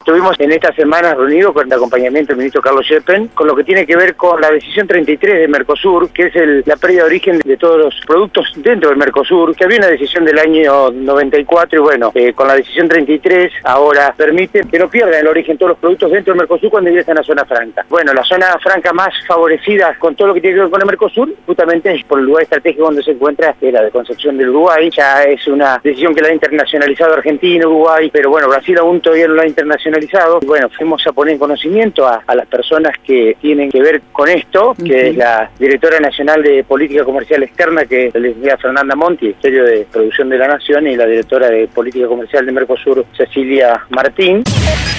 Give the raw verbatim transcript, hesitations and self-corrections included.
Estuvimos en estas semanas reunidos con el acompañamiento del ministro Carlos Yeppen, con lo que tiene que ver con la decisión treinta y tres de Mercosur, que es el, la pérdida de origen de todos los productos dentro del Mercosur, que había una decisión del año noventa y cuatro y bueno, eh, con la decisión treinta y tres ahora permite que no pierdan el origen todos los productos dentro del Mercosur cuando ingresan a la zona franca. Bueno, la zona franca más favorecida con todo lo que tiene que ver con el Mercosur, justamente es por el lugar estratégico donde se encuentra, es la de Concepción del Uruguay. Ya es una decisión que la ha internacionalizado Argentina, Uruguay, pero bueno, Brasil aún todavía no la ha internacionalizado. Y bueno, fuimos a poner en conocimiento a, a las personas que tienen que ver con esto, que uh-huh. es la directora nacional de Política Comercial Externa, que es la licenciada Fernanda Monti, Ministerio de Producción de la Nación, y la directora de Política Comercial de Mercosur, Cecilia Martín.